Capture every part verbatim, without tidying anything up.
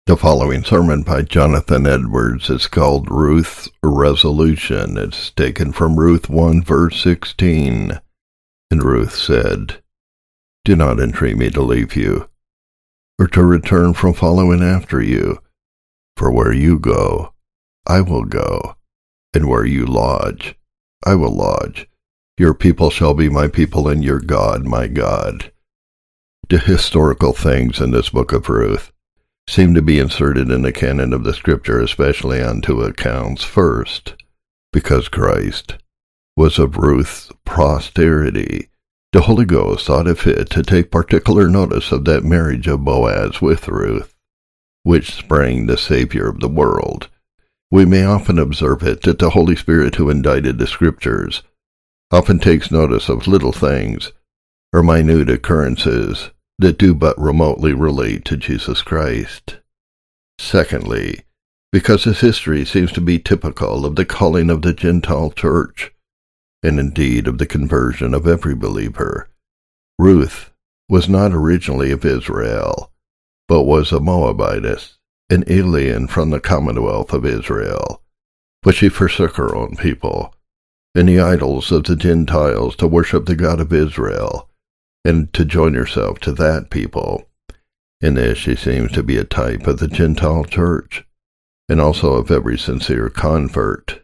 The following sermon by Jonathan Edwards is called Ruth's Resolution. It's taken from Ruth one, verse sixteen. And Ruth said, "Do not entreat me to leave you, or to return from following after you. For where you go, I will go, and where you lodge, I will lodge. Your people shall be my people, and your God my God." The historical things in this book of Ruth seem to be inserted in the canon of the Scripture, especially on two accounts. First, because Christ was of Ruth's posterity, the Holy Ghost thought it fit to take particular notice of that marriage of Boaz with Ruth, which sprang the Savior of the world. We may often observe it that the Holy Spirit who indited the Scriptures often takes notice of little things or minute occurrences that do but remotely relate to Jesus Christ. Secondly, because his history seems to be typical of the calling of the Gentile church, and indeed of the conversion of every believer. Ruth was not originally of Israel, but was a Moabitess, an alien from the commonwealth of Israel. But she forsook her own people and the idols of the Gentiles to worship the God of Israel, and to join herself to that people. In this she seems to be a type of the Gentile church, and also of every sincere convert.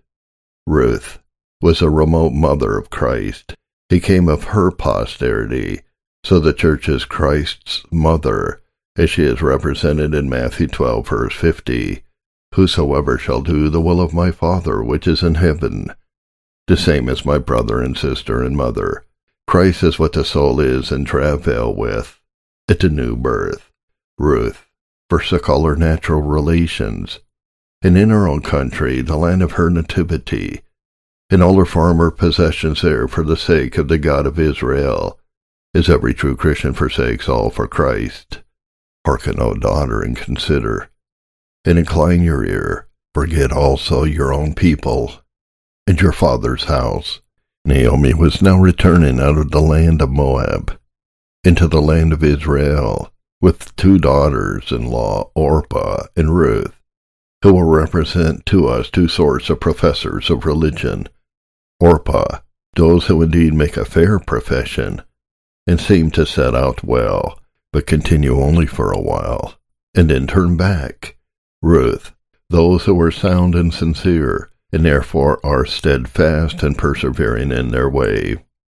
Ruth was a remote mother of Christ. He came of her posterity, so the church is Christ's mother, as she is represented in Matthew twelve, verse fifty. "Whosoever shall do the will of my Father which is in heaven, the same is my brother and sister and mother." Christ is what the soul is in travail with at the new birth. Ruth forsook all her natural relations, and in her own country, the land of her nativity, and all her former possessions there for the sake of the God of Israel, as every true Christian forsakes all for Christ. Hearken, O daughter, and consider, and incline your ear. Forget also your own people and your father's house. Naomi was now returning out of the land of Moab into the land of Israel with two daughters-in-law, Orpah and Ruth, who will represent to us two sorts of professors of religion. Orpah, those who indeed make a fair profession and seem to set out well, but continue only for a while, and then turn back. Ruth, those who are sound and sincere, and therefore are steadfast and persevering in their way.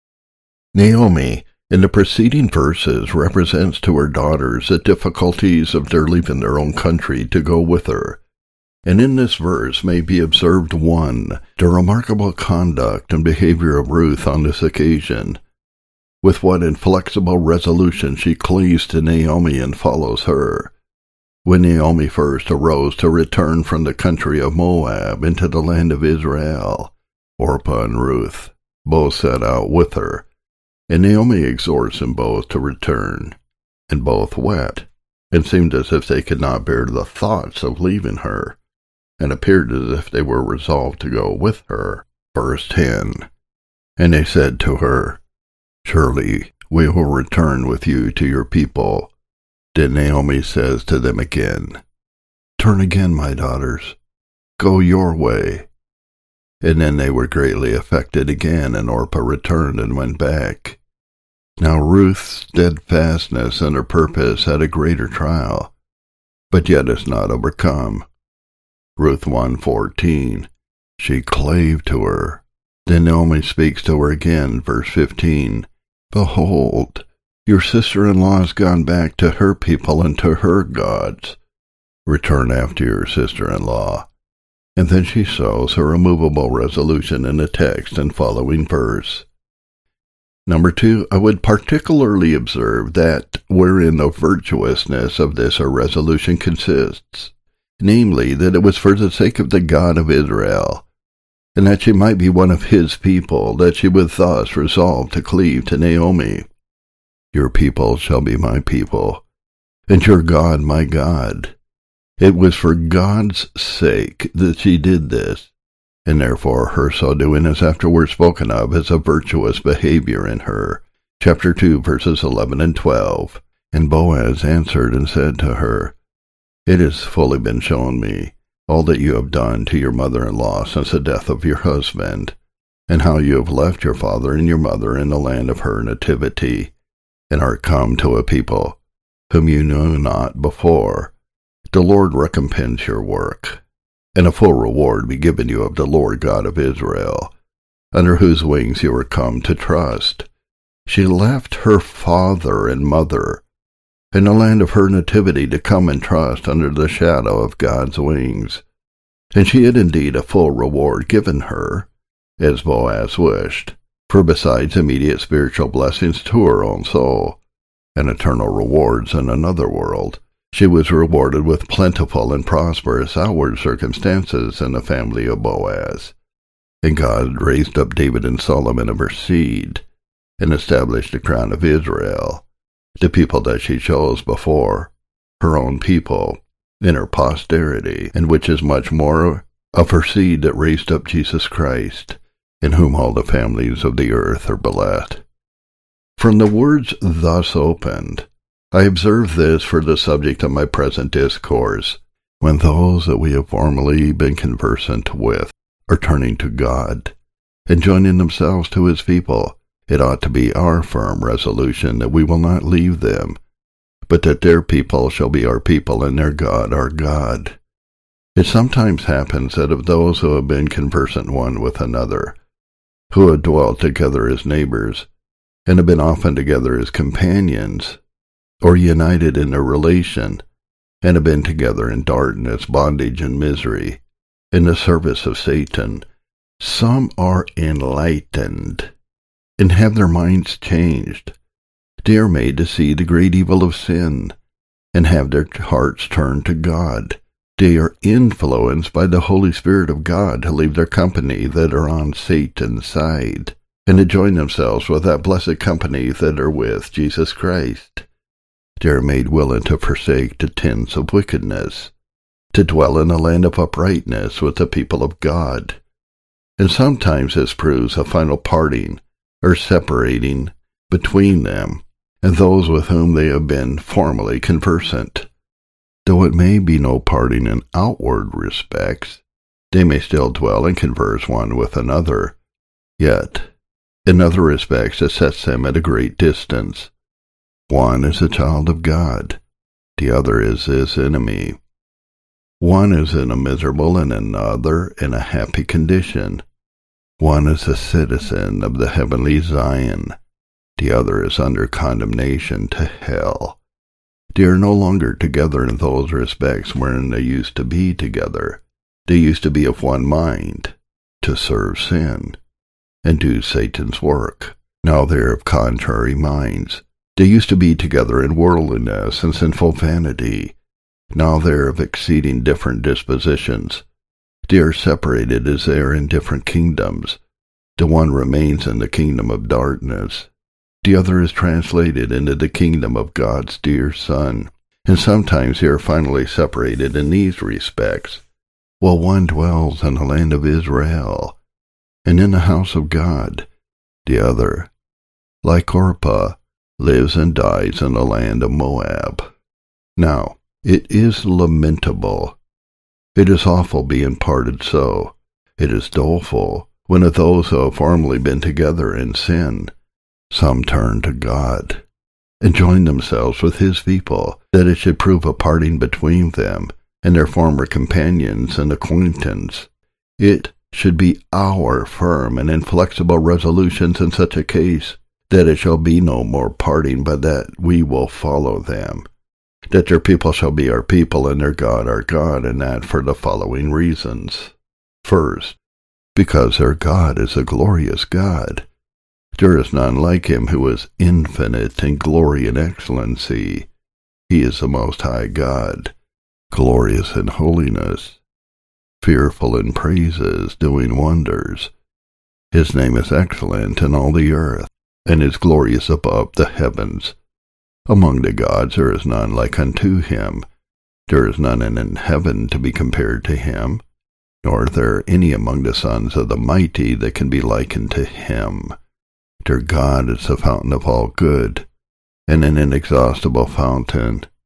Naomi, in the preceding verses, represents to her daughters the difficulties of their leaving their own country to go with her. And in this verse may be observed, one, the remarkable conduct and behavior of Ruth on this occasion, with what inflexible resolution she cleaves to Naomi and follows her. When Naomi first arose to return from the country of Moab into the land of Israel, Orpah and Ruth both set out with her, and Naomi exhorts them both to return, and both wept, and seemed as if they could not bear the thoughts of leaving her, and appeared as if they were resolved to go with her. Verse ten, "And they said to her, Surely we will return with you to your people." Then Naomi says to them again, "Turn again, my daughters, go your way." And then they were greatly affected again, and Orpah returned and went back. Now Ruth's steadfastness and her purpose had a greater trial, but yet is not overcome. Ruth one fourteen, she clave to her. Then Naomi speaks to her again, verse fifteen, "Behold, your sister-in-law has gone back to her people and to her gods. Return after your sister-in-law." And then she shows her immovable resolution in the text and following verse. Number two, I would particularly observe that wherein the virtuousness of this her resolution consists, namely, that it was for the sake of the God of Israel, and that she might be one of his people, that she would thus resolve to cleave to Naomi. "Your people shall be my people, and your God my God." It was for God's sake that she did this, and therefore her so doing is afterwards spoken of as a virtuous behavior in her. Chapter two, verses eleven and twelve. "And Boaz answered and said to her, It has fully been shown me all that you have done to your mother-in-law since the death of your husband, and how you have left your father and your mother in the land of her nativity, and are come to a people whom you knew not before. The Lord recompense your work, and a full reward be given you of the Lord God of Israel, under whose wings you are come to trust. She left her father and mother in the land of her nativity to come and trust under the shadow of God's wings, and she had indeed a full reward given her, as Boaz wished, for besides immediate spiritual blessings to her own soul, and eternal rewards in another world, she was rewarded with plentiful and prosperous outward circumstances in the family of Boaz. And God raised up David and Solomon of her seed, and established the crown of Israel, the people that she chose before, her own people, in her posterity, and which is much more of her seed that raised up Jesus Christ, in whom all the families of the earth are blessed. From the words thus opened, I observe this for the subject of my present discourse: when those that we have formerly been conversant with are turning to God, and joining themselves to his people, it ought to be our firm resolution that we will not leave them, but that their people shall be our people, and their God our God. It sometimes happens that of those who have been conversant one with another, who have dwelt together as neighbors, and have been often together as companions, or united in their relation, and have been together in darkness, bondage, and misery, in the service of Satan, some are enlightened, and have their minds changed. They are made to see the great evil of sin, and have their hearts turned to God. They are influenced by the Holy Spirit of God to leave their company that are on Satan's side, and to join themselves with that blessed company that are with Jesus Christ. They are made willing to forsake the tents of wickedness, to dwell in a land of uprightness with the people of God. And sometimes this proves a final parting or separating between them and those with whom they have been formerly conversant. Though it may be no parting in outward respects, they may still dwell and converse one with another, yet in other respects it sets them at a great distance. One is a child of God, the other is his enemy. One is in a miserable and another in a happy condition. One is a citizen of the heavenly Zion, the other is under condemnation to hell. They are no longer together in those respects wherein they used to be together. They used to be of one mind, to serve sin, and do Satan's work. Now they are of contrary minds. They used to be together in worldliness and sinful vanity. Now they are of exceeding different dispositions. They are separated as they are in different kingdoms. The one remains in the kingdom of darkness. The other is translated into the kingdom of God's dear Son. And sometimes they are finally separated in these respects. While one dwells in the land of Israel, and in the house of God, the other, like Orpah, lives and dies in the land of Moab. Now, it is lamentable, it is awful being parted so, it is doleful, when of those who have formerly been together in sin, some turn to God, and join themselves with his people, that it should prove a parting between them and their former companions and acquaintance. It should be our firm and inflexible resolutions in such a case, that it shall be no more parting, but that we will follow them, that their people shall be our people, and their God our God, and that for the following reasons. First, because their God is a glorious God. There is none like him who is infinite in glory and excellency. He is the Most High God, glorious in holiness, fearful in praises, doing wonders. His name is excellent in all the earth, and is glorious above the heavens. Among the gods there is none like unto him. There is none in heaven to be compared to him, nor is there any among the sons of the mighty that can be likened to him. Their God is the fountain of all good, and an inexhaustible fountain.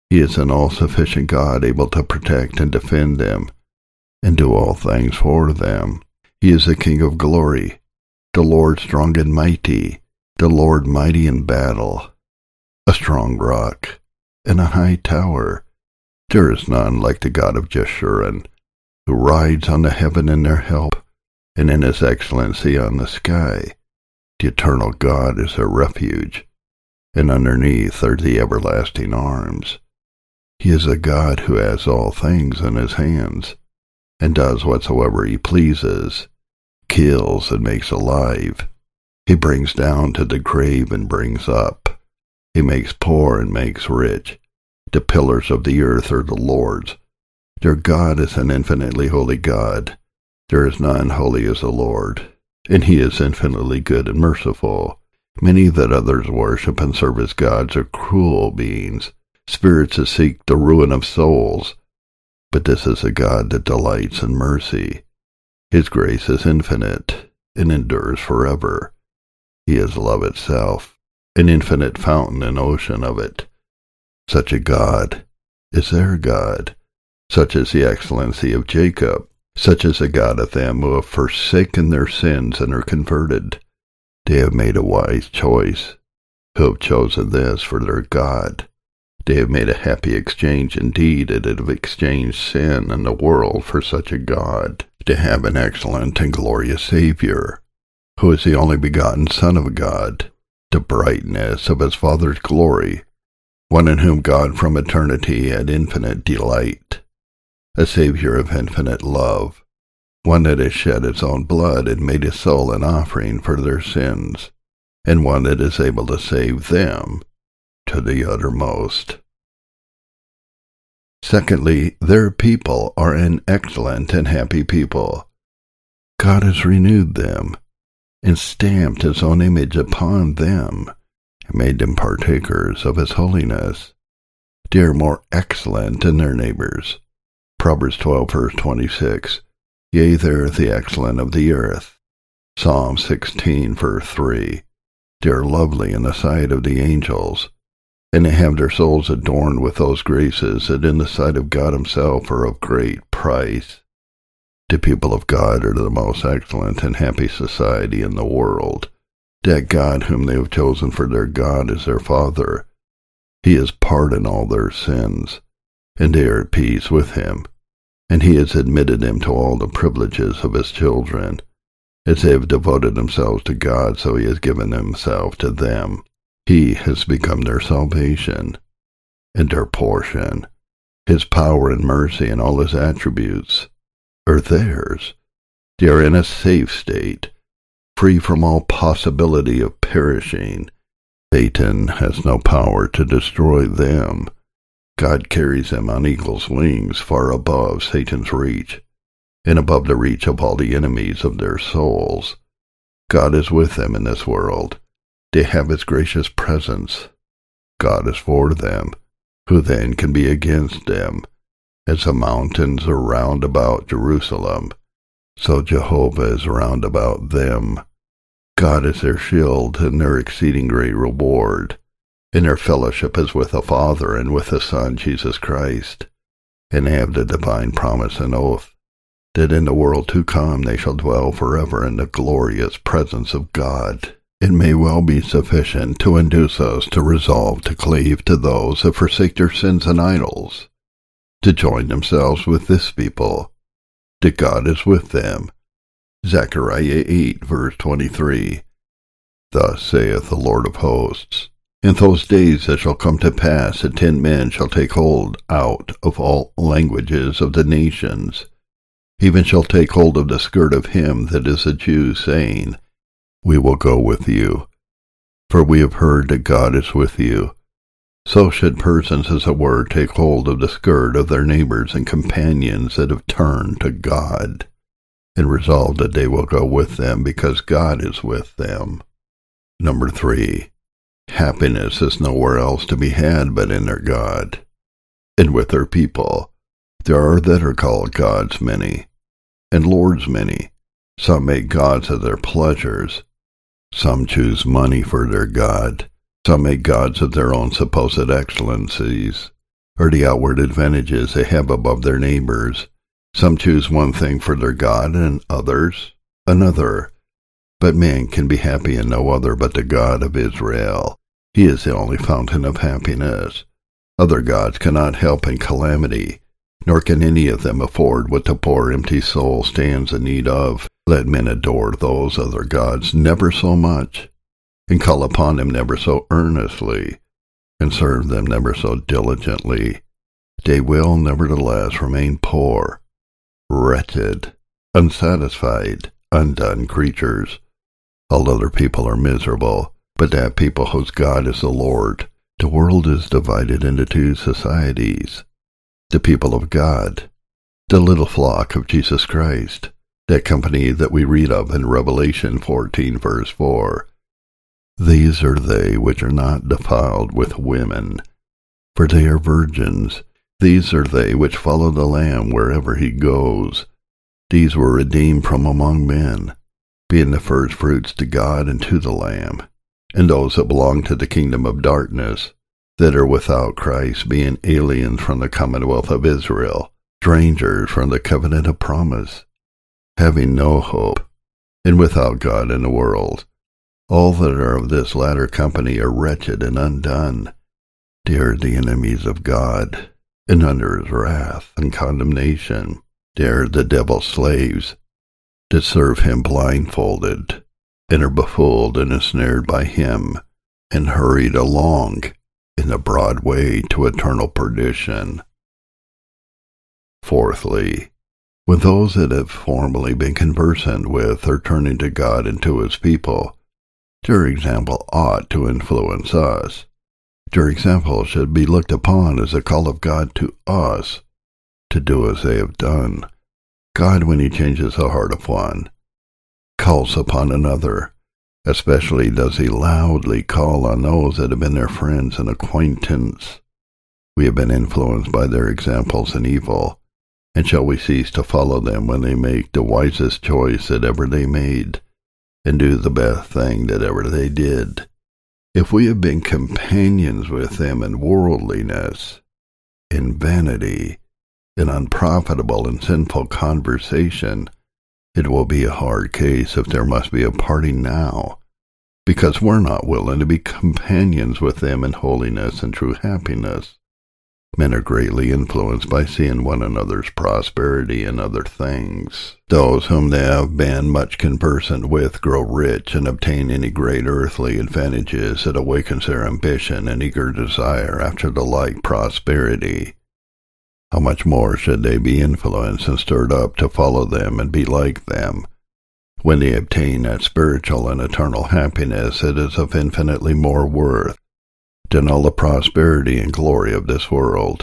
He is an all-sufficient God, able to protect and defend them, and do all things for them. He is the King of glory, the Lord strong and mighty, the Lord mighty in battle, a strong rock, and a high tower. There is none like the God of Jeshurun, who rides on the heaven in their help, and in his excellency on the sky. The eternal God is their refuge, and underneath are the everlasting arms. He is a God who has all things in his hands, and does whatsoever he pleases, kills and makes alive. He brings down to the grave and brings up. He makes poor and makes rich. The pillars of the earth are the Lord's. Their God is an infinitely holy God. There is none holy as the Lord, and he is infinitely good and merciful. Many that others worship and serve as gods are cruel beings, spirits that seek the ruin of souls. But this is a God that delights in mercy. His grace is infinite and endures forever. He is love itself, an infinite fountain and ocean of it. Such a God is their God. Such is the excellency of Jacob. Such is the God of them who have forsaken their sins and are converted. They have made a wise choice, who have chosen this for their God. They have made a happy exchange indeed, and have exchanged sin and the world for such a God. They have an excellent and glorious Savior, who is the only begotten Son of God, the brightness of his Father's glory, one in whom God from eternity had infinite delight, a Savior of infinite love, one that has shed its own blood and made his soul an offering for their sins, and one that is able to save them to the uttermost. Secondly, their people are an excellent and happy people. God has renewed them, and stamped his own image upon them, and made them partakers of his holiness. They are more excellent than their neighbors. Proverbs twelve, verse twenty-six. Yea, they are the excellent of the earth. Psalm sixteen, verse three. They are lovely in the sight of the angels, and they have their souls adorned with those graces that in the sight of God himself are of great price. The people of God are the most excellent and happy society in the world. That God whom they have chosen for their God is their Father. He has pardoned all their sins, and they are at peace with him, and he has admitted them to all the privileges of his children. As they have devoted themselves to God, so he has given himself to them. He has become their salvation and their portion. His power and mercy and all his attributes are theirs. They are in a safe state, free from all possibility of perishing. Satan has no power to destroy them. God carries them on eagle's wings, far above Satan's reach, and above the reach of all the enemies of their souls. God is with them in this world. They have his gracious presence. God is for them. Who then can be against them? As the mountains are round about Jerusalem, so Jehovah is round about them. God is their shield and their exceeding great reward, and their fellowship is with the Father and with the Son, Jesus Christ, and they have the divine promise and oath, that in the world to come they shall dwell forever in the glorious presence of God. It may well be sufficient to induce us to resolve to cleave to those that forsake their sins and idols, to join themselves with this people, that God is with them. Zechariah eight, verse twenty-three. Thus saith the Lord of hosts, in those days it shall come to pass that ten men shall take hold out of all languages of the nations, even shall take hold of the skirt of him that is a Jew, saying, We will go with you, for we have heard that God is with you. So should persons, as it were, take hold of the skirt of their neighbors and companions that have turned to God, and resolve that they will go with them because God is with them. Number three, happiness is nowhere else to be had but in their God, and with their people. There are that are called gods many, and lords many. Some make gods of their pleasures. Some choose money for their God. Some make gods of their own supposed excellencies, or the outward advantages they have above their neighbors. Some choose one thing for their God and others another. But man can be happy in no other but the God of Israel. He is the only fountain of happiness. Other gods cannot help in calamity, nor can any of them afford what the poor empty soul stands in need of. Let men adore those other gods never so much, and call upon them never so earnestly, and serve them never so diligently. They will nevertheless remain poor, wretched, unsatisfied, undone creatures. All other people are miserable, but that people whose God is the Lord. The world is divided into two societies. The people of God, the little flock of Jesus Christ, that company that we read of in Revelation fourteen, verse four. These are they which are not defiled with women, for they are virgins. These are they which follow the Lamb wherever he goes. These were redeemed from among men, being the firstfruits to God and to the Lamb, and those that belong to the kingdom of darkness, that are without Christ, being aliens from the commonwealth of Israel, strangers from the covenant of promise, having no hope, and without God in the world. All that are of this latter company are wretched and undone. They are the enemies of God, and under his wrath and condemnation. They are the devil's slaves, that serve him blindfolded, and are befooled and ensnared by him, and hurried along in the broad way to eternal perdition. Fourthly, when those that have formerly been conversant with are turning to God and to his people, their example ought to influence us. Their example should be looked upon as a call of God to us to do as they have done. God, when he changes the heart of one, calls upon another. Especially does he loudly call on those that have been their friends and acquaintance. We have been influenced by their examples in evil, and shall we cease to follow them when they make the wisest choice that ever they made, and do the best thing that ever they did? If we have been companions with them in worldliness, in vanity, in unprofitable and sinful conversation, it will be a hard case if there must be a parting now, because we're not willing to be companions with them in holiness and true happiness. Men are greatly influenced by seeing one another's prosperity in other things. Those whom they have been much conversant with grow rich and obtain any great earthly advantages that awakens their ambition and eager desire after the like prosperity. How much more should they be influenced and stirred up to follow them and be like them, when they obtain that spiritual and eternal happiness that is of infinitely more worth than all the prosperity and glory of this world.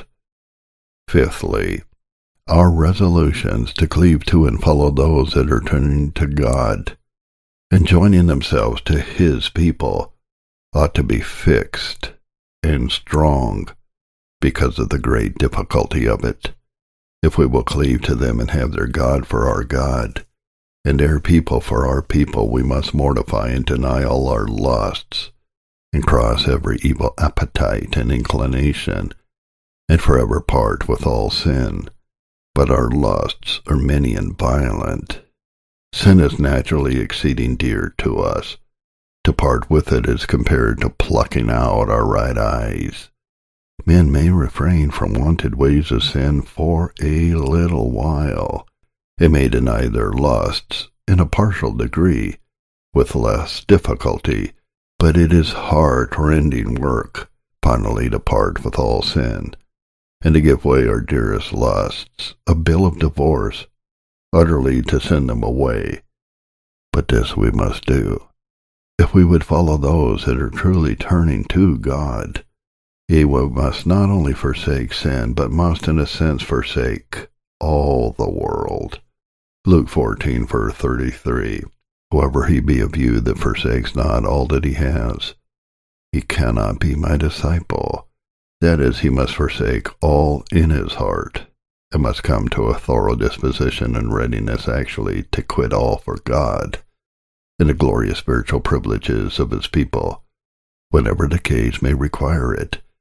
Fifthly, our resolutions to cleave to and follow those that are turning to God and joining themselves to his people ought to be fixed and strong, because of the great difficulty of it. If we will cleave to them and have their God for our God, and their people for our people, we must mortify and deny all our lusts, and cross every evil appetite and inclination, and forever part with all sin. But our lusts are many and violent. Sin is naturally exceeding dear to us. To part with it is compared to plucking out our right eyes. Men may refrain from wonted ways of sin for a little while. They may deny their lusts in a partial degree, with less difficulty, but it is heart-rending work finally to part with all sin, and to give way our dearest lusts, a bill of divorce, utterly to send them away. But this we must do, if we would follow those that are truly turning to God. Yea, we must not only forsake sin, but must in a sense forsake all the world. Luke fourteen, verse thirty-three. Whoever he be of you that forsakes not all that he has, he cannot be my disciple. That is, he must forsake all in his heart, and must come to a thorough disposition and readiness actually to quit all for God and the glorious spiritual privileges of his people, whenever the case may require it,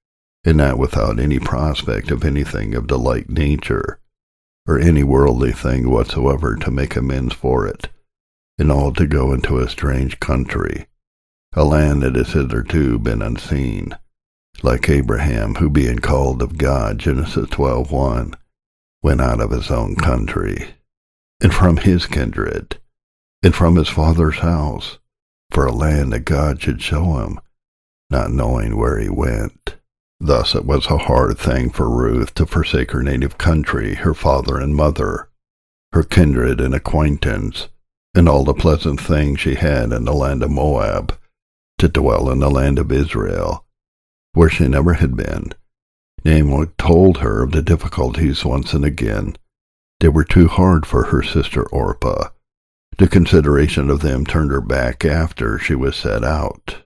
and not without any prospect of anything of the like nature, or any worldly thing whatsoever to make amends for it, and all to go into a strange country, a land that has hitherto been unseen, like Abraham, who being called of God, Genesis twelve one, went out of his own country, and from his kindred, and from his father's house, for a land that God should show him, not knowing where he went. Thus it was a hard thing for Ruth to forsake her native country, her father and mother, her kindred and acquaintance, and all the pleasant things she had in the land of Moab, to dwell in the land of Israel, where she never had been. Naomi told her of the difficulties once and again. They were too hard for her sister Orpah. The consideration of them turned her back after she was set out.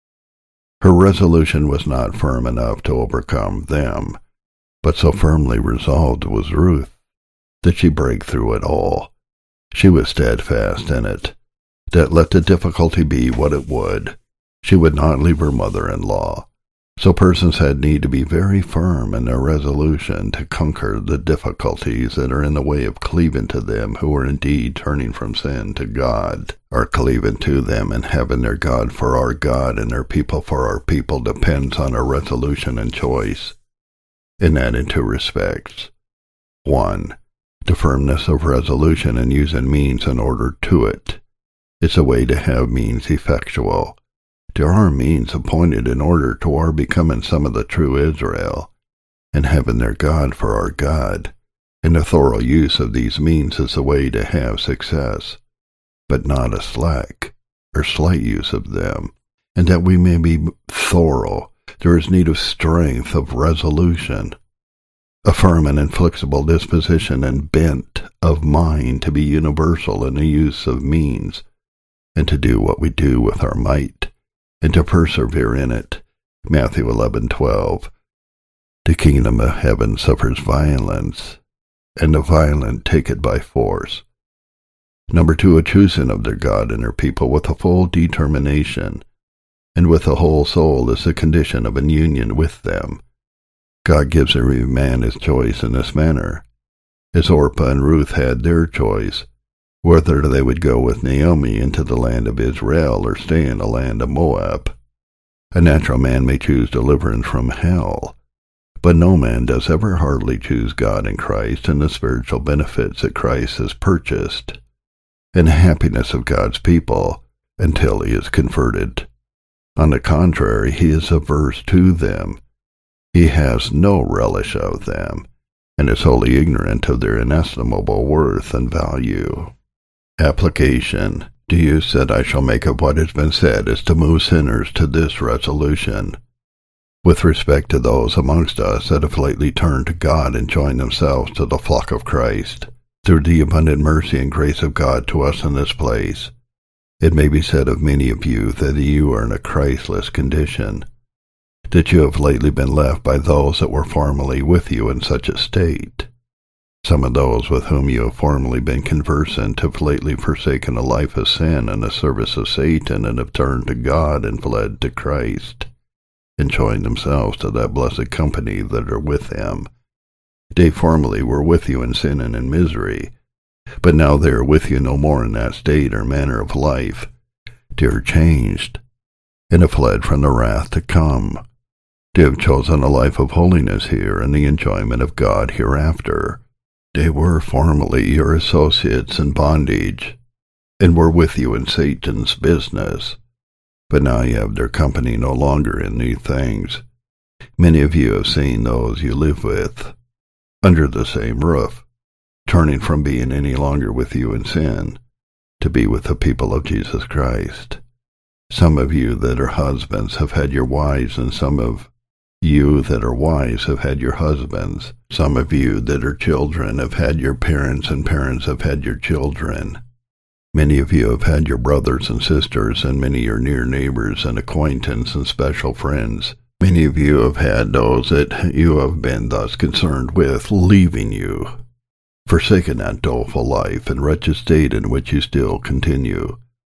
Her resolution was not firm enough to overcome them, but so firmly resolved was Ruth that she brake through it all. She was steadfast in it, that let the difficulty be what it would, she would not leave her mother-in-law. So persons had need to be very firm in their resolution to conquer the difficulties that are in the way of cleaving to them who are indeed turning from sin to God, or cleaving to them and having their God for our God and their people for our people depends on our resolution and choice, and that in two respects. One, the firmness of resolution in using means in order to it. It's a way to have means effectual. There are means appointed in order to our becoming some of the true Israel, and having their God for our God, and the thorough use of these means is the way to have success, but not a slack or slight use of them. And that we may be thorough, there is need of strength of resolution, a firm and inflexible disposition and bent of mind to be universal in the use of means, and to do what we do with our might, and to persevere in it. Matthew eleven twelve. The kingdom of heaven suffers violence, and the violent take it by force. Number two, a choosing of their God and their people with a full determination, and with a whole soul is the condition of an union with them. God gives every man his choice in this manner, as Orpah and Ruth had their choice, whether they would go with Naomi into the land of Israel or stay in the land of Moab. A natural man may choose deliverance from hell, but no man does ever heartily choose God in Christ and the spiritual benefits that Christ has purchased, and the happiness of God's people, until he is converted. On the contrary, he is averse to them. He has no relish of them, and is wholly ignorant of their inestimable worth and value. Application. The use that I shall make of what has been said is to move sinners to this resolution. With respect to those amongst us that have lately turned to God and joined themselves to the flock of Christ, through the abundant mercy and grace of God to us in this place, it may be said of many of you that you are in a Christless condition, that you have lately been left by those that were formerly with you in such a state. Some of those with whom you have formerly been conversant have lately forsaken a life of sin and the service of Satan, and have turned to God and fled to Christ, and joined themselves to that blessed company that are with him. They formerly were with you in sin and in misery, but now they are with you no more in that state or manner of life. They are changed, and have fled from the wrath to come. They have chosen a life of holiness here and the enjoyment of God hereafter. They were formerly your associates in bondage, and were with you in Satan's business, but now you have their company no longer in these things. Many of you have seen those you live with, under the same roof, turning from being any longer with you in sin, to be with the people of Jesus Christ. Some of you that are husbands have had your wives, and some of you that are wives have had your husbands. Some of you that are children have had your parents, and parents have had your children. Many of you have had your brothers and sisters, and many are near neighbors and acquaintances and special friends. Many of you have had those that you have been thus concerned with leaving you, forsaking that doleful life and wretched state in which you still continue.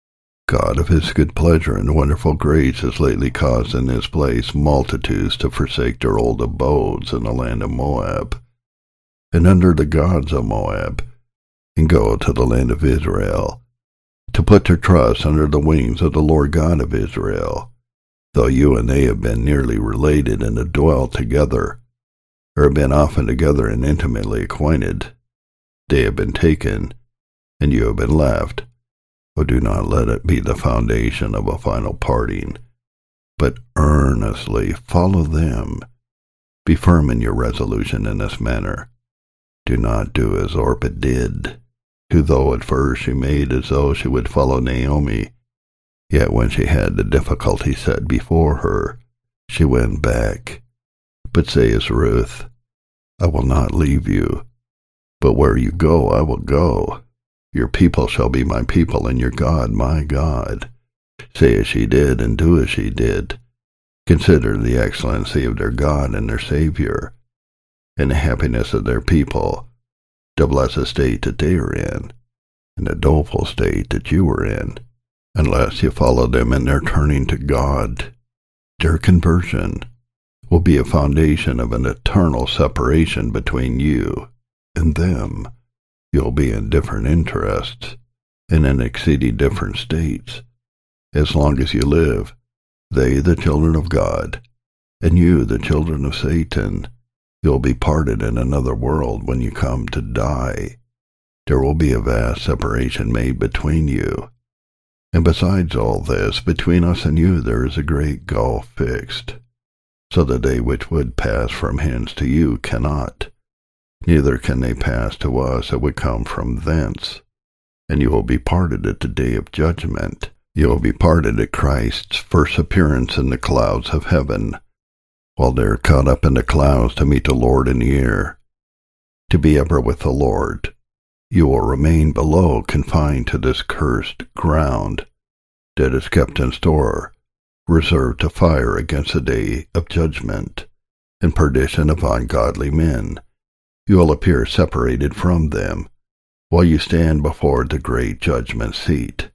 God of his good pleasure and wonderful grace has lately caused in this place multitudes to forsake their old abodes in the land of Moab, and under the gods of Moab, and go to the land of Israel, to put their trust under the wings of the Lord God of Israel. Though you and they have been nearly related and have dwelt together, or have been often together and intimately acquainted, they have been taken, and you have been left. Oh, do not let it be the foundation of a final parting, but earnestly follow them. Be firm in your resolution in this manner. Do not do as Orpah did, who though at first she made as though she would follow Naomi, yet when she had the difficulty set before her, she went back. But say as Ruth, I will not leave you, but where you go I will go. Your people shall be my people, and your God my God. Say as she did, and do as she did. Consider the excellency of their God and their Savior, and the happiness of their people, the blessed state that they are in, and the doleful state that you are in, unless you follow them in their turning to God. Their conversion will be a foundation of an eternal separation between you and them. You'll be in different interests, and in exceeding different states. As long as you live, they the children of God, and you the children of Satan. You'll be parted in another world when you come to die. There will be a vast separation made between you. And besides all this, between us and you there is a great gulf fixed, so that they which would pass from hence to you cannot. Neither can they pass to us that would come from thence. And you will be parted at the day of judgment. You will be parted at Christ's first appearance in the clouds of heaven, while they are caught up in the clouds to meet the Lord in the air, to be ever with the Lord. You will remain below, confined to this cursed ground that is kept in store, reserved to fire against the day of judgment and perdition of ungodly men. You will appear separated from them, while you stand before the great judgment seat,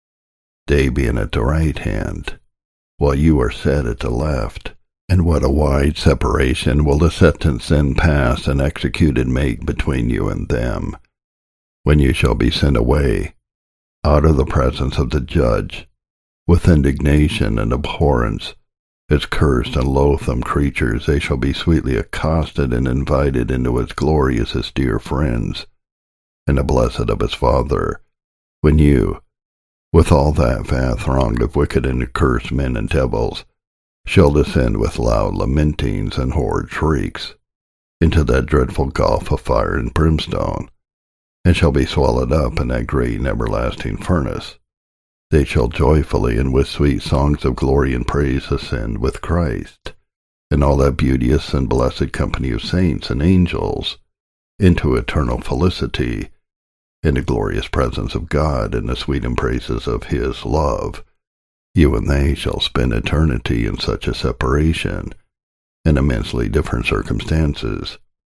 they being at the right hand, while you are set at the left. And what a wide separation will the sentence then pass and executed make between you and them, when you shall be sent away out of the presence of the judge, with indignation and abhorrence. As cursed and loathsome creatures, they shall be sweetly accosted and invited into his glory as his dear friends, and the blessed of his Father, when you, with all that vast throng of wicked and accursed men and devils, shall descend with loud lamentings and horrid shrieks into that dreadful gulf of fire and brimstone, and shall be swallowed up in that great and everlasting furnace. They shall joyfully and with sweet songs of glory and praise ascend with Christ, and all that beauteous and blessed company of saints and angels, into eternal felicity, in the glorious presence of God and the sweet embraces of his love. You and they shall spend eternity in such a separation, in immensely different circumstances.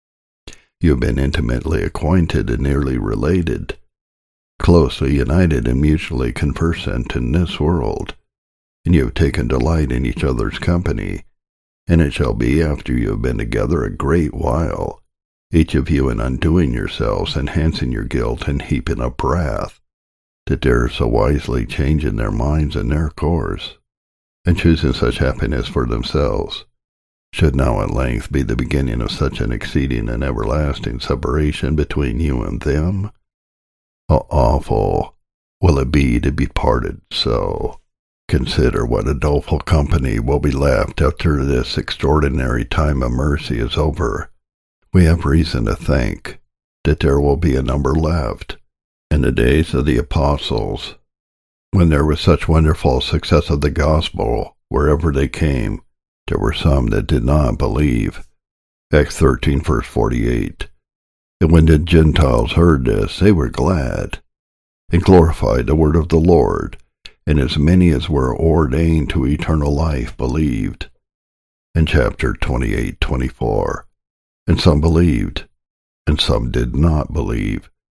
You have been intimately acquainted and nearly related, closely united and mutually conversant in this world, and you have taken delight in each other's company, and it shall be after you have been together a great while, each of you in undoing yourselves, enhancing your guilt, and heaping up wrath, that they are so wisely changing their minds and their course, and choosing such happiness for themselves, should now at length be the beginning of such an exceeding and everlasting separation between you and them. How awful will it be to be parted so? Consider what a doleful company will be left after this extraordinary time of mercy is over. We have reason to think that there will be a number left. In the days of the apostles, when there was such wonderful success of the gospel wherever they came, there were some that did not believe. Acts thirteen, verse forty-eight. And when the Gentiles heard this, they were glad, and glorified the word of the Lord, and as many as were ordained to eternal life believed. In chapter twenty-eight, twenty-four. And some believed, and some did not believe.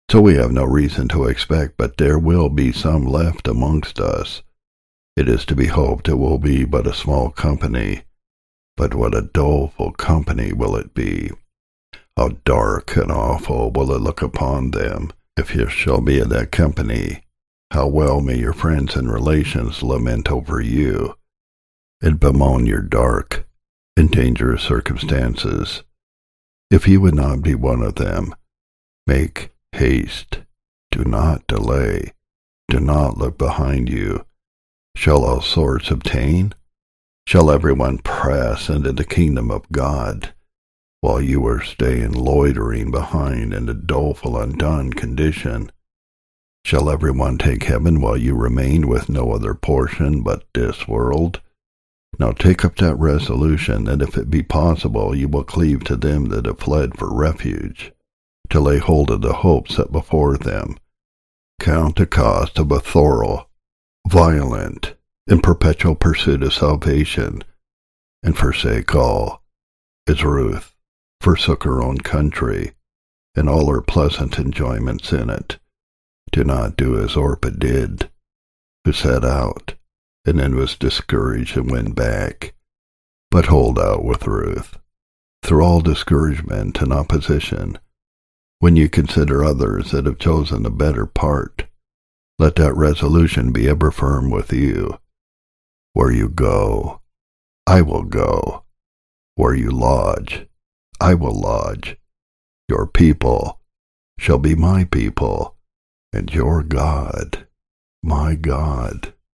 So we have no reason to expect but there will be some left amongst us. It is to be hoped it will be but a small company, but what a doleful company will it be! How dark and awful will it look upon them, if you shall be in that company! How well may your friends and relations lament over you, and bemoan your dark and dangerous circumstances! If you would not be one of them, make haste, do not delay, do not look behind you. Shall all sorts obtain? Shall everyone press into the kingdom of God, while you are staying loitering behind in a doleful undone condition? Shall everyone take heaven while you remain with no other portion but this world? Now take up that resolution that if it be possible you will cleave to them that have fled for refuge, to lay hold of the hope set before them. Count the cost of a thorough, violent, and perpetual pursuit of salvation, and forsake all, as Ruth forsook her own country, and all her pleasant enjoyments in it. Do not do as Orpah did, who set out, and then was discouraged and went back, but hold out with Ruth, through all discouragement and opposition. When you consider others that have chosen a better part, let that resolution be ever firm with you. Where you go, I will go. Where you lodge, I will lodge. Your people shall be my people, and your God, my God.